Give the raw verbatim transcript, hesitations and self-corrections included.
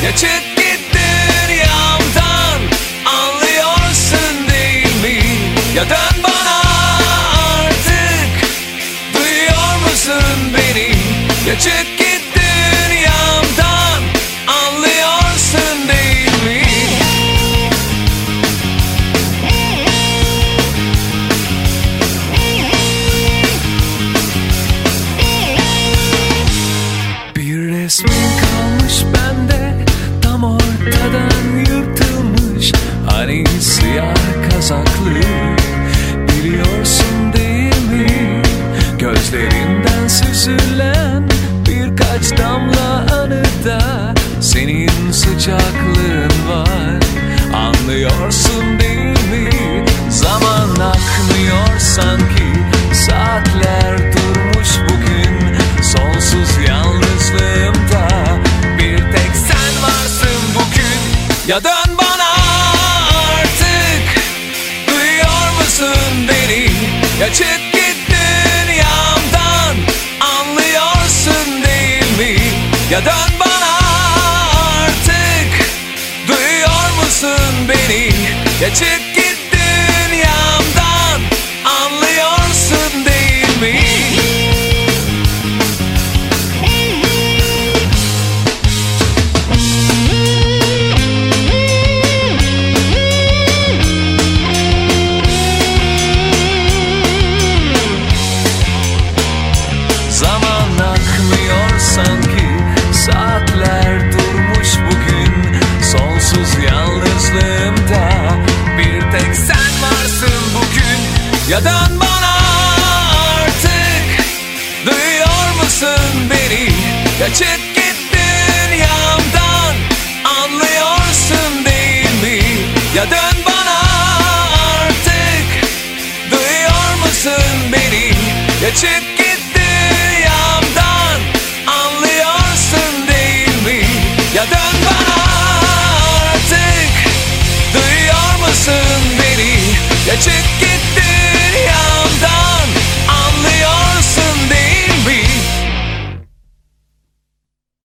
Ya çık git dünyamdan, anlıyorsun değil mi? Ya dön bana artık, duyuyor musun beni? Ya çık git dünyamdan, anlıyorsun değil mi? Bir resmin kalmış bende, tam ortadan yırtılmış. Hani siyah kazaklı, biliyorsun değil mi? Gözlerinden süzülen birkaç damla anıda senin sıcaklığın var. Anlıyorsun değil mi? Zaman akmıyor sanki, saatler durmuş bugün. Sonsuz yalnızlığımda bir tek sen varsın bugün. Ya dön bana artık, duyuyor musun beni? Ya çık git dünyamdan, anlıyorsun değil mi? Ya dön bana artık, duyuyor musun beni? Ya çık git dünyamdan, anlıyorsun değil mi? Zaman akmıyor sanki, saatler durmuş bugün. Sonsuz yalnızlığımda bir tek sen varsın bugün. Ya dön bana artık, duyuyor musun beni? Ya çık git dünyamdan, anlıyorsun değil mi? Ya dön bana artık, duyuyor musun beni? Ya çık